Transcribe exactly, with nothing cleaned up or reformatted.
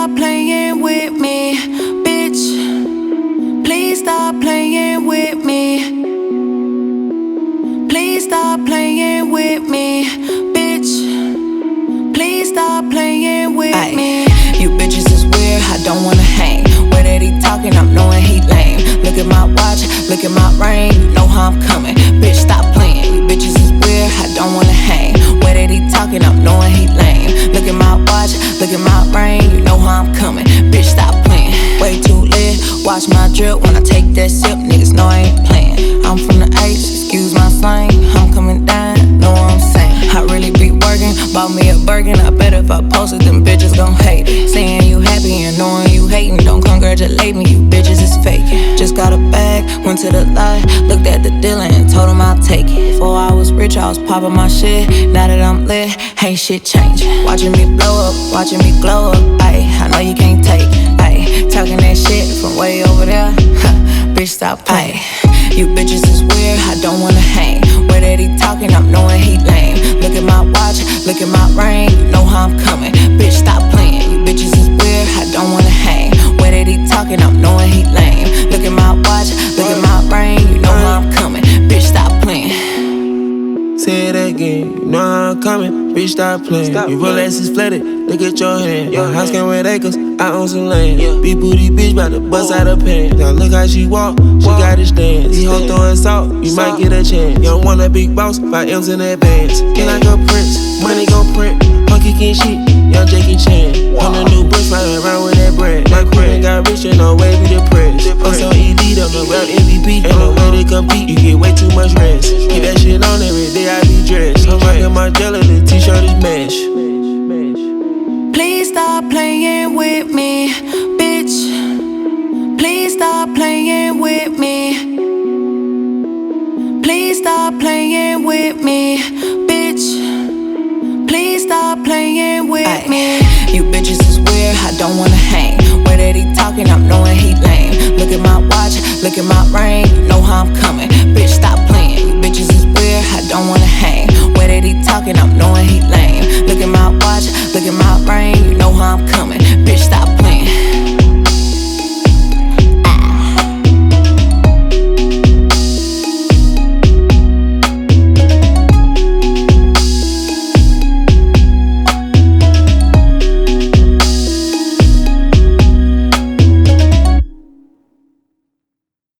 stop playing with me, bitch. Please stop playing with me. Please stop playing with me, bitch. Please stop playing with Ay, me. You bitches is weird, I don't wanna hang. Where that he talking, I'm knowing he lame. Look at my watch, look at my ring, you know how I'm coming. Bitch, stop playing. You bitches is weird, I don't wanna hang. Where that he talking, I'm knowing he lame. Look at my watch, look at my ring, you know how I'm coming. Bitch, stop playing. Way too lit, watch my drip when I take that sip. Niggas know I ain't playing. I'm from the H, excuse my slang. I'm coming down, know what I'm saying. I really be working, bought me a Birkin. I bet if I post it, them bitches gon' hate it. Saying you happy and knowing you hating, don't congratulate me, you bitches is faking. Just got a bag, went to the lot, looked at the dealer and told him I'll take it. Before I was rich, I was popping my shit. Now that I'm lit, ain't shit changing. Watching me blow up, watching me glow up. Ayy, I know you can't take it. Ayy, talking that shit from way over there. Bitch, stop playing. You bitches is weird, I don't wanna hang. Where that he talking, I'm knowing he lame. Look at my watch, look at my ring, you know how I'm coming. Bitch, stop playing. You bitches is weird, I don't wanna hang. Where that he talking, I'm knowing he lame. Look at my watch, look at my ring, you know how I'm coming. Bitch, stop playing. Say it again, you know how I'm coming. Bitch, stop playing. Stop your Rolex is flooded, look at your hand. Your house came with acres, I own some land. Yeah. Big booty bitch bout to bust out her pants. Now look how she walk, she walk. Got it stance. These hoes throwing salt, you salt. Might get a chance. You don't want a big boss, five M's in advance. Can I go Prince? Money gon' print. Monkey can shit, young Jackie Chan. On the new bush, riding around with that bread. My queen got rich and no way be depressed. I'm so elite, I'm the rap M V P. Ain't no way to compete, you get way too much rest. Keep that shit on every day, I be dressed. I'm rockin' my jelly, the t-shirt is mesh. Please stop playing with me, bitch. Please stop playing with me. Please stop playing with me, bitch. Please stop playing with Ay, me. You bitches is weird, I don't wanna hang. Where that he talking, I'm knowing he lame. Look at my watch, look at my ring, you know how I'm coming. Bitch, stop